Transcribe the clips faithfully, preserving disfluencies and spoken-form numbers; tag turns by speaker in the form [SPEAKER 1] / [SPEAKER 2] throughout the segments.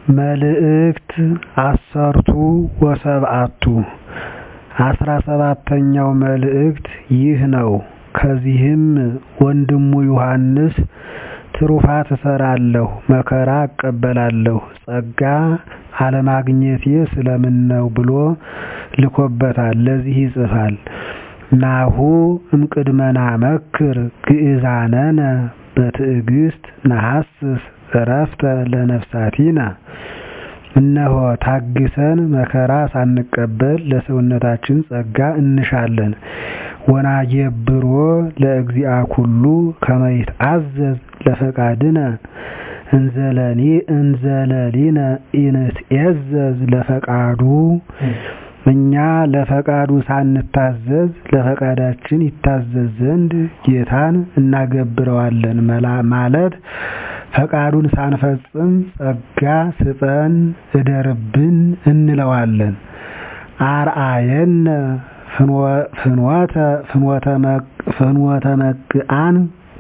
[SPEAKER 1] መልእክት ዐሠርቱ ወሰብዓቱ አስራ ሰባተኛው መልእክት ይህ ነው። ከዚህም ወንድሙ ዮሐንስ ትሩፋት እሠራለሁ፣ መከራ እቀበላለሁ፣ ጸጋ አለማግኘቴ ስለምነው ብሎ ልኮበታል። ለዚህ ይጽፋል። ናሁ እምቅድመ ናመክር ግእዛነነ በትዕግሥት ነሐስስ ዕረፍተ ለነፍሳቲነ። እነሆ ታግሰን መከራ ሳንቀበል ለሰውነታችን ጸጋ እንሻለን። ወናጌብሮ ለእግዚአ ኩሉ ከመ ይትአዘዝ ለፈቃድነ እንዘለኒ እንዘለሊነ ኢንትዔዘዝ ለፈቃዱ። እኛ ለፈቃዱ ሳንታዘዝ ለፈቃዳችን ይታዘዝ ዘንድ ጌታን እናገብረዋለን ማለት ፈቃዱን ሳንፈጽም ጸጋ ስጠን እደርብን እንለዋለን። አርአየነ ፍኖተ መግአን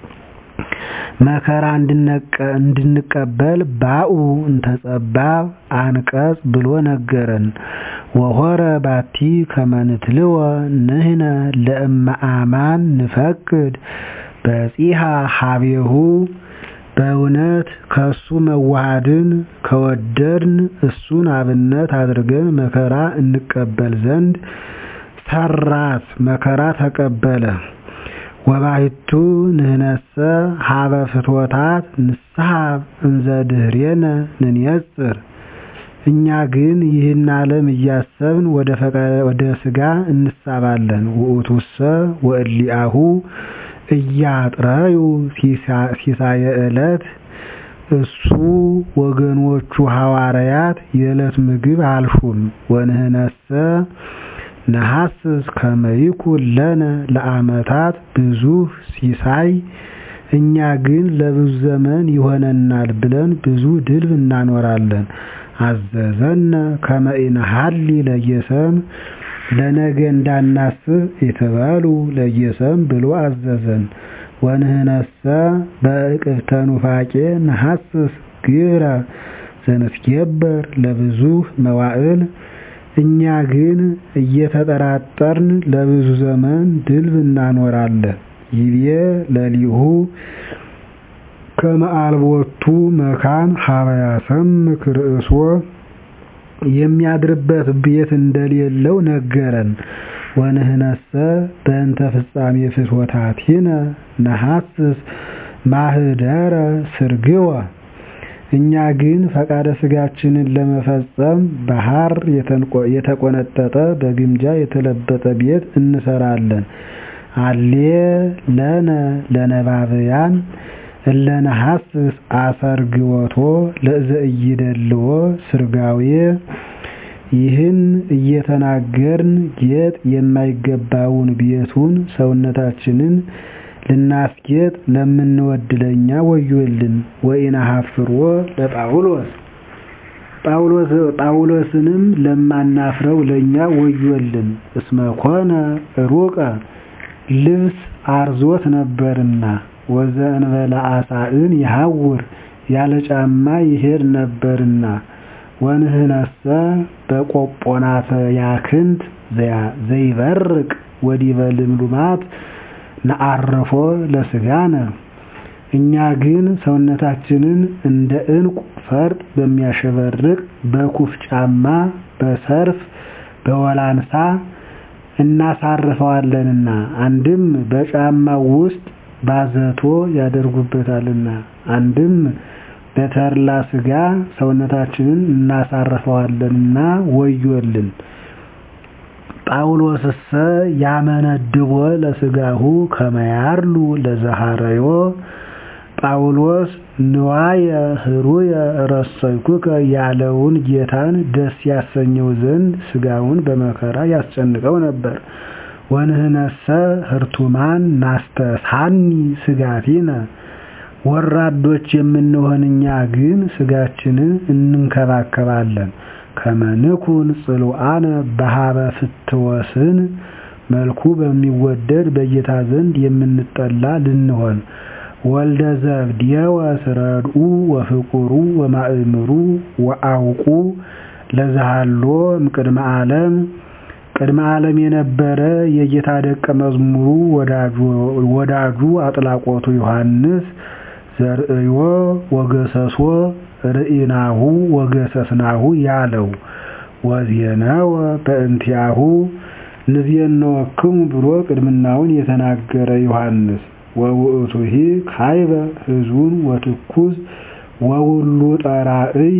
[SPEAKER 1] መከራ እንድንቀበል ባኡ እንተጸባብ አንቀጽ ብሎ ነገረን። ወሆረ ባቲ ከመ ንትልወ ንሕነ ለእመ አማን ንፈቅድ በጺሐ ሀቤሁ። በእውነት ከእሱ መዋሃድን ከወደድን እሱን አብነት አድርገን መከራ እንቀበል ዘንድ ሰራት፣ መከራ ተቀበለ። ወባሕቱ ንሕነሰ ሀበ ፍትወታት ንስሐብ እንዘ ድኅሬነ ንንየጽር። እኛ ግን ይህን ዓለም እያሰብን ወደ ሥጋ እንሳባለን። ውእቱሰ ወእሊአሁ እያጥረዩ ሲሳየ ዕለት። እሱ ወገኖቹ ሐዋርያት የዕለት ምግብ አልሹም። ወንሕነሰ ነሐስስ ከመ ይኩን ለነ ለዓመታት ብዙኅ ሲሳይ። እኛ ግን ለብዙ ዘመን ይሆነናል ብለን ብዙ ድልብ እናኖራለን። አዘዘነ ከመ ኢንሐሊ ለጌሰም። ለነገ እንዳናስብ ኢትበሉ ለጌሰም ብሎ አዘዘን። ወንሕነሰ በእቅብተ ኑፋቄ ነሐስስ ግብረ ዘንትጌበር ለብዙኅ መዋዕል። እኛ ግን እየተጠራጠርን ለብዙ ዘመን ድልብ እናኖራለን። ይቤ ለሊሁ ከመ አልቦቱ መካን ሀበ ያሰምክ ርእሶ። የሚያድርበት ቤት እንደሌለው ነገረን። ወንሕነሰ በእንተ ፍጻሜ ፍትወታቲነ ነሐስስ ማኅደረ ስርግወ። እኛ ግን ፈቃደ ሥጋችንን ለመፈጸም በሐር የተቆነጠጠ በግምጃ የተለበጠ ቤት እንሰራለን። አሌ ለነ ለነባብያን እለ ነሐስስ አሰርግወቶ ለዘኢይደልዎ ስርጋዌ። ይህን እየተናገርን ጌጥ የማይገባውን ቤቱን ሰውነታችንን ልናስጌጥ ለምንወድ ለኛ ወዮልን። ወኢነሐፍርዎ ለጳውሎስ ጳውሎስንም ለማናፍረው ለኛ ወዮልን። እስመ ኮነ ሩቀ ልብስ አርዞት ነበርና። ወዘእንበለ አሳእን ይሐውር ያለ ጫማ ይሄድ ነበርና። ወንሕነሰ በቆጶናተ ያክንት ዘይበርቅ ወዲበ ልምሉማት ነዐርፎ ለሥጋነ። እኛ ግን ሰውነታችንን እንደ ዕንቁ ፈርጥ በሚያሸበርቅ በኩፍ ጫማ በሰርፍ በወላንሳ እናሳርፈዋለንና። አንድም በጫማው ውስጥ ባዘቶ ያደርጉበታልና፣ አንድም በተድላ ሥጋ ሰውነታችንን እናሳርፈዋለንና ወዮልን። ጳውሎስሰ ያመነድቦ ለሥጋሁ ከመ ያርሉ ለዘሐረዮ። ጳውሎስ ንዋየ ኅሩየ ረሰይኩከ ያለውን ጌታን ደስ ያሰኘው ዘንድ ሥጋውን በመከራ ያስጨንቀው ነበር። ወንሕነሰ ህርቱማን ናስተሳኒ ሥጋቲነ። ወራዶች የምንሆን እኛ ግን ሥጋችንን እንንከባከባለን። ከመ ንኩን ጽሉዓነ በሀበ ፍትወስን። መልኩ በሚወደድ በጌታ ዘንድ የምንጠላ ልንሆን። ወልደ ዘብዴወ ስረድኡ ወፍቁሩ ወማእምሩ ወአውቁ ለዛሃሎ እምቅድመ ዓለም ቅድመ ዓለም የነበረ የጌታ ደቀ መዝሙሩ ወዳጁ ወዳጁ አጥላቆቱ ዮሐንስ ዘርእዮ ወገሰሶ ርኢናሁ ወገሰስናሁ ያለው ወዜነወ በእንቲአሁ ንዜነወክሙ ብሎ ቅድምናውን የተናገረ ዮሐንስ ወውእቱሂ ካይበ ሕዙን ወትኩስ ወውሉ ጠራእይ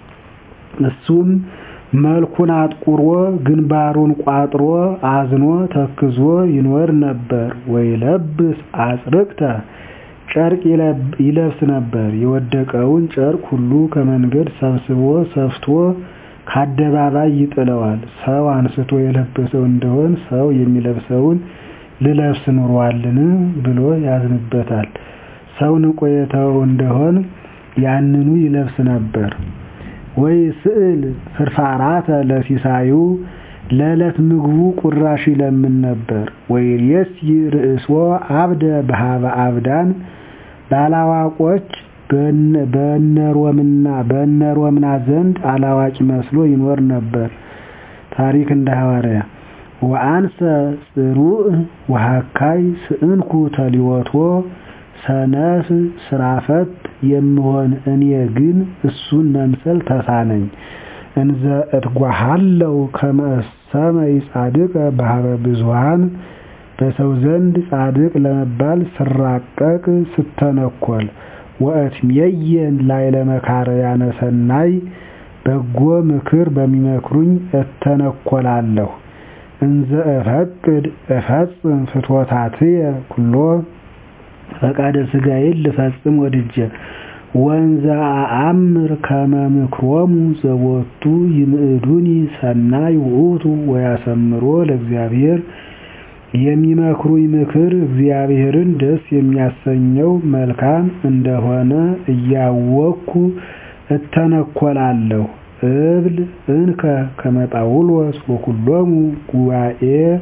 [SPEAKER 1] እሱም መልኩን አጥቁሮ ግንባሩን ቋጥሮ አዝኖ ተክዞ ይኖር ነበር። ወይለብስ አጽርቅተ ጨርቅ ይለብስ ነበር። የወደቀውን ጨርቅ ሁሉ ከመንገድ ሰብስቦ ሰፍቶ ከአደባባይ ይጥለዋል። ሰው አንስቶ የለበሰው እንደሆን ሰው የሚለብሰውን ልለብስ ኑሯልን ብሎ ያዝንበታል። ሰው ንቆ የተወው እንደሆን ያንኑ ይለብስ ነበር። ወይ ስዕል ፍርፋራተ ለሲሳዩ ለዕለት ምግቡ ቁራሽ ይለምን ነበር። ወይ የስይ ርእሶ አብደ በሃበ አብዳን ባላዋቆች በነሮምና በነሮምና ዘንድ አላዋቂ መስሎ ይኖር ነበር። ታሪክ እንደ ሐዋርያ ወአንሰ ጽሩዕ ወሐካይ ስእንኩ ተሊወቶ ሰነፍ ስራፈት የምሆን እኔ ግን እሱን መምሰል ተሳነኝ። እንዘ እትጓሃለው ከመ ሰማይ ጻድቅ በሃበ ብዙሃን በሰው ዘንድ ጻድቅ ለመባል ስራቀቅ ስተነኮል ወእትሜየን ላዕለ መካርያነ ሰናይ በጎ ምክር በሚመክሩኝ እተነኮላለሁ። እንዘ እፈቅድ እፈጽም ፍትወታትየ ኩሎ ፈቃደ ሥጋዬን ልፈጽም ወድጄ ወንዘ አአምር ከመ ምክሮሙ ዘቦቱ ይምዕዱኒ ሰናይ ውእቱ ወያሰምሮ ለእግዚአብሔር የሚመክሩኝ ምክር እግዚአብሔርን ደስ የሚያሰኘው መልካም እንደሆነ እያወቅኩ እተነኮላለሁ። እብል እንከ ከመ ጳውሎስ ወኩሎሙ ጉባኤ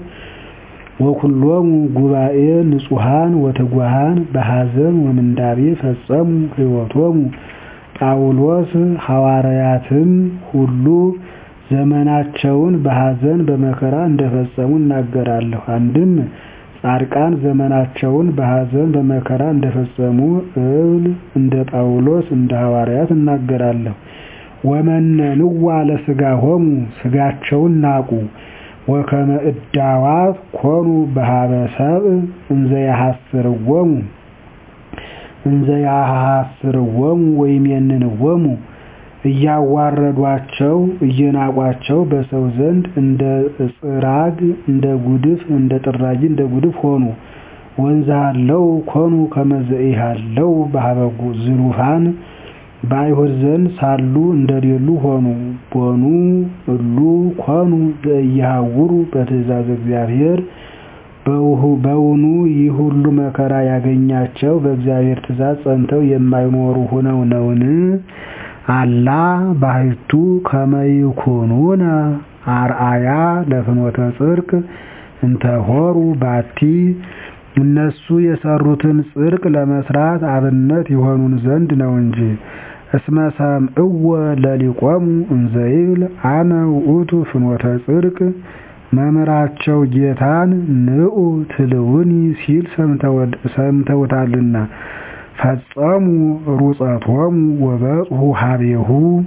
[SPEAKER 1] ወኩሎሙ ጉባኤ ንጹሃን ወትጉሃን በሐዘን ወምንዳቤ ፈጸሙ ሕይወቶሙ። ጳውሎስ ሐዋርያትም ሁሉ ዘመናቸውን በሐዘን በመከራ እንደፈጸሙ እናገራለሁ። አንድም ጻድቃን ዘመናቸውን በሐዘን በመከራ እንደፈጸሙ እብል እንደ ጳውሎስ እንደ ሐዋርያት እናገራለሁ። ወመነንዋ ለሥጋሆሙ ሥጋቸውን ናቁ። ወከመ እዳዋት ኮኑ በሃበ ሰብእ እንዘ ያሐስርዎሙ እንዘ ያሐስርዎሙ ወይሜንንዎሙ እያዋረዷቸው እየናቋቸው በሰው ዘንድ እንደ ጽራግ እንደ ጉድፍ እንደ ጥራጊ እንደ ጉድፍ ሆኑ። ወንዛለው ኮኑ ከመ ዘኢሃለው በሃበ ዝኑፋን በአይሁድ ዘንድ ሳሉ እንደሌሉ ሆኑ። ቦኑ እሉ ኮኑ ዘኢያሐውሩ በትእዛዝ እግዚአብሔር በውኑ ይህ ሁሉ መከራ ያገኛቸው በእግዚአብሔር ትእዛዝ ጸንተው የማይኖሩ ሆነው ነውን? አላ ባሕቱ ከመ ይኩኑነ አርአያ ለፍኖተ ጽድቅ እንተ ሆሩ ባቲ እነሱ የሰሩትን ጽድቅ ለመስራት አብነት ይሆኑን ዘንድ ነው እንጂ። እስመ ሰምዕዎ ለሊቆሙ እንዘ ይብል አነ ውእቱ ፍኖተ ጽድቅ መምህራቸው ጌታን ንዑ ትልውኒ ሲል ሰምተውታልና። ፈጸሙ ሩጸቶሙ ወበጽሑ ሀቤሁ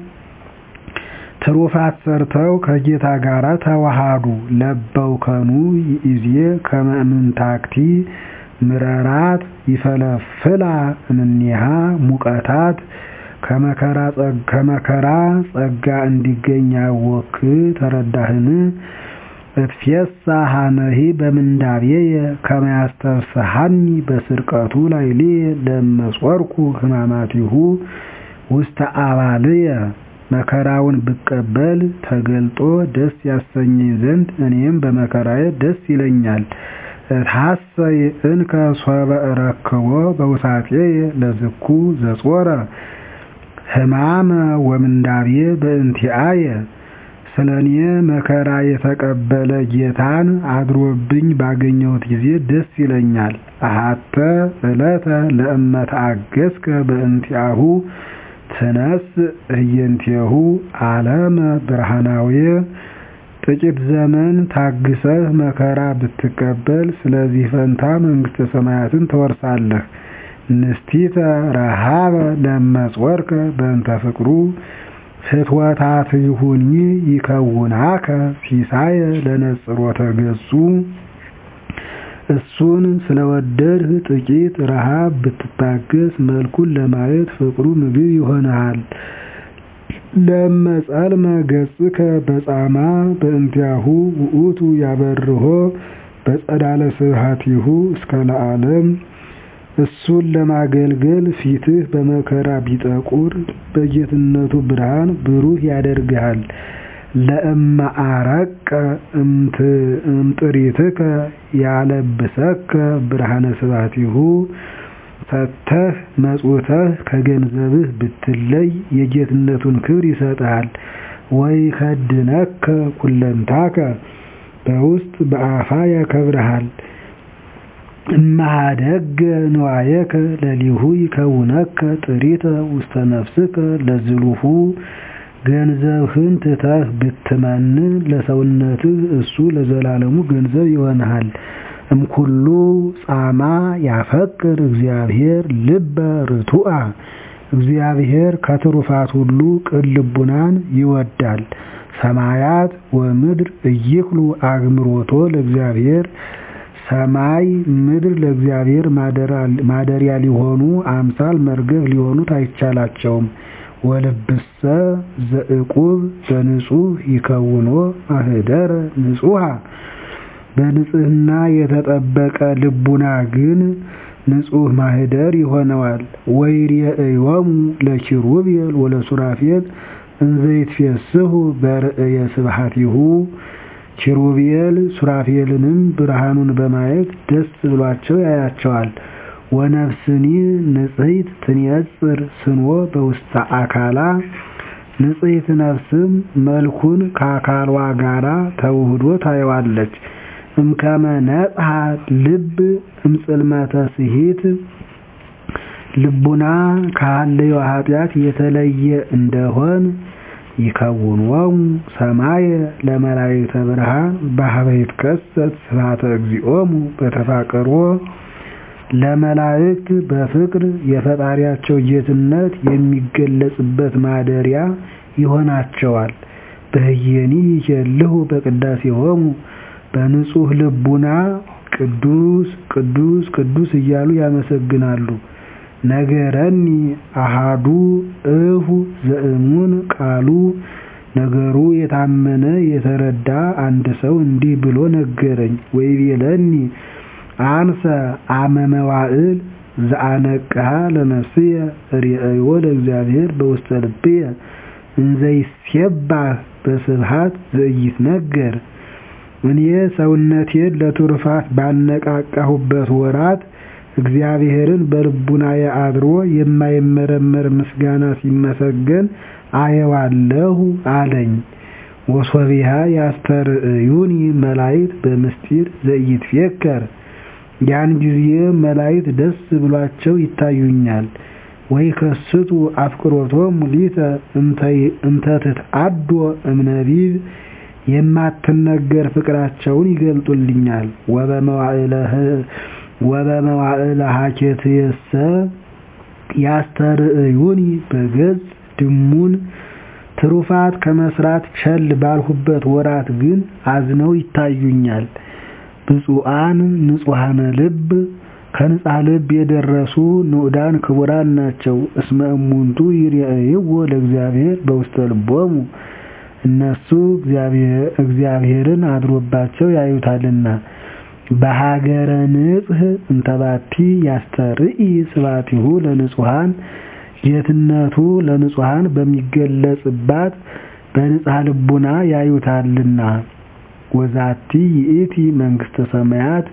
[SPEAKER 1] ትሩፋት ሰርተው ከጌታ ጋር ተዋሃዱ። ለበውከኑ ይእዜ ከመ እምንታክቲ ምረራት ይፈለፍላ እምኔሃ ሙቀታት ከመከራ ጸጋ እንዲገኝ ያወክ ተረዳህን? እትፌሳህ ሀነሂ በምንዳቤየ ከመ ያስተፍስሐኒ በስርቀቱ ላዕሌየ ለመጾርኩ ሕማማቲሁ ውስተ አባልየ መከራውን ብቀበል ተገልጦ ደስ ያሰኘኝ ዘንድ እኔም በመከራዬ ደስ ይለኛል። እትሐሰይ እንከ ሶበ እረክቦ በውሳጤየ ለዝኩ ዘጾረ ሕማመ ወምንዳቤ በእንቲአየ ስለኔ መከራ የተቀበለ ጌታን አድሮብኝ ባገኘሁት ጊዜ ደስ ይለኛል። አሐተ ዕለተ ለእመ ተአገሥከ በእንቲአሁ ትነስ እየንቴሁ ዓለመ ብርሃናውየ ጥቂት ዘመን ታግሰህ መከራ ብትቀበል ስለዚህ ፈንታ መንግሥተ ሰማያትን ትወርሳለህ። ንስቲተ ረሃበ ለመጽወርከ በእንተ ፍቅሩ ፍትወታትይሁኒ ይከውናከ ሲሳየ ለነጽሮተ ገጹ እሱን ስለወደድህ ጥቂት ረሃብ ብትታገስ መልኩን ለማየት ፍቅሩ ምግብ ይሆንሃል። ለመጸልመ ገጽከ በጻማ በእንቲአሁ ውእቱ ያበርሆ በጸዳለ ስብሐቲሁ እስከ ለዓለም እሱን ለማገልገል ፊትህ በመከራ ቢጠቁር በጌትነቱ ብርሃን ብሩህ ያደርግሃል። ለእመ አረቀ እምጥሪትከ ያለብሰከ ብርሃነ ስብሐቲሁ ሰተህ መጽውተህ ከገንዘብህ ብትለይ የጌትነቱን ክብር ይሰጥሃል። ወይ ከድነከ ኩለንታከ በውስጥ በአፋ ያከብርሃል። እማደገ ንዋየከ ለሊሁ ይከውነከ ጥሪተ ውስተ ነፍስከ ለዝሉሁ ገንዘብህን ትተህ ብትመንን ለሰውነትህ እሱ ለዘላለሙ ገንዘብ ይሆንሃል። እምኩሉ ጻማ ያፈቅር እግዚአብሔር ልበ ርቱዐ እግዚአብሔር ከትሩፋት ሁሉ ቅን ልቡናን ይወዳል። ሰማያት ወምድር እይክሉ አግምሮቶ ለእግዚአብሔር ሰማይ ምድር ለእግዚአብሔር ማደሪያ ሊሆኑ አምሳል መርገፍ ሊሆኑት አይቻላቸውም። ወልብሰ ዘዕቁብ በንጹህ ይከውኖ ማህደረ ንጹሃ በንጽህና የተጠበቀ ልቡና ግን ንጹህ ማህደር ይሆነዋል። ወይሬእዮሙ ለኪሩቤል ወለሱራፌል እንዘ ይትፌስሑ በርእየ ስብሐቲሁ ኪሩቤል ሱራፌልንም ብርሃኑን በማየት ደስ ብሏቸው ያያቸዋል። ወነፍስኒ ንጽሕት ትንየጽር ስንወ በውስተ አካላ ንጽሕት ነፍስም መልኩን ከአካሏ ጋራ ተውህዶ ታየዋለች። እምከመ ነጽሐ ልብ እምጽልመተ ስሂት ልቡና ካለዮ ኃጢአት የተለየ እንደሆን ይከውንዎሙ ሰማየ ለመላእክተ ብርሃን በኀበ ይትከሰት ስብሐተ እግዚኦሙ በተፋቀሮ ለመላእክት በፍቅር የፈጣሪያቸው ጌትነት የሚገለጽበት ማደሪያ ይሆናቸዋል። በህየኒ ይኬልሁ በቅዳሴሆሙ በንጹህ ልቡና ቅዱስ ቅዱስ ቅዱስ እያሉ ያመሰግናሉ። ነገረኒ አሃዱ እሁ ዘእሙን ቃሉ ነገሩ የታመነ የተረዳ አንድ ሰው እንዲህ ብሎ ነገረኝ። ወይቤለኒ አንሰ አመ መዋዕል ዘአነቅሐ ለነፍስየ ርእዮ ለእግዚአብሔር በውስተ ልብየ እንዘ ይሴባህ በስብሐት ዘኢይትነገር እኔ ሰውነቴን ለትሩፋት ባነቃቃሁበት ወራት እግዚአብሔርን በልቡናዬ አድሮ የማይመረመር ምስጋና ሲመሰገን አየዋለሁ አለኝ። ወሶቢሃ ያስተርእዩኒ መላእክት በምስጢር ዘኢይትፌከር ያን ጊዜ መላእክት ደስ ብሏቸው ይታዩኛል። ወይ ከስቱ አፍቅሮቶሙ ሊተ እንተ ትትአዶ እምነቢብ የማትነገር ፍቅራቸውን ይገልጡልኛል። ወበመዋዕለ ሀኬትየሰ ያስተርእዩኒ በገጽ ድሙን ትሩፋት ከመስራት ቸል ባልሁበት ወራት ግን አዝነው ይታዩኛል። ብፁዓን ንጹሐነ ልብ ከንጻ ልብ የደረሱ ንዑዳን ክቡራን ናቸው። እስመ እሙንቱ ይሬእይዎ ለእግዚአብሔር በውስተ ልቦሙ እነሱ እግዚአብሔርን አድሮባቸው ያዩታልና። በሀገረ ንጽሕ እንተባቲ ያስተርኢ ስብሐቲሁ ለንጹሐን ጌትነቱ ለንጹሐን በሚገለጽባት በንጽሐ ልቡና ያዩታልና። ወዛቲ ይእቲ መንግሥተ ሰማያት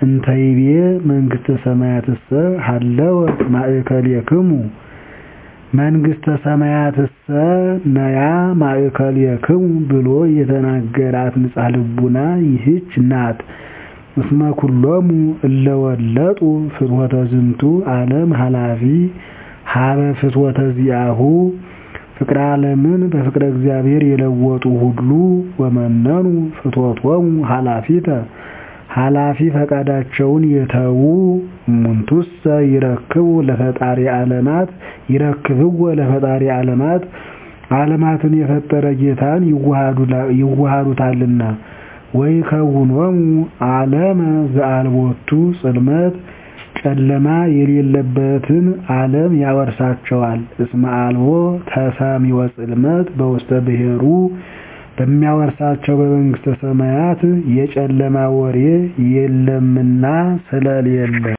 [SPEAKER 1] እንተይቤ መንግሥተ ሰማያትሰ ሀለወ ማእከሌክሙ መንግሥተ ሰማያትሰ ነያ ማእከልየክሙ ብሎ የተናገራት ንጽሐ ልቡና ይህች ናት። እስመ ኩሎሙ እለ ወለጡ ፍትወተ ዝንቱ ዓለም ኃላፊ ሀበ ፍትወተ ዚአሁ ፍቅረ ዓለምን በፍቅረ እግዚአብሔር የለወጡ ሁሉ ወመነኑ ፍትወቶሙ ኃላፊተ ኃላፊ ፈቃዳቸውን የተዉ እሙንቱሰ ይረክቡ ለፈጣሪ ዓለማት ይረክብዎ ለፈጣሪ ዓለማት ዓለማትን የፈጠረ ጌታን ይዋሃዱታልና ወይከውኖሙ ዓለመ ዘአልቦቱ ጽልመት ጨለማ የሌለበትን ዓለም ያወርሳቸዋል። እስመ አልቦ ተሰሚወ ጽልመት በውስተ ብሔሩ በሚያወርሳቸው በመንግሥተ ሰማያት የጨለማ ወሬ የለምና ስለሌለ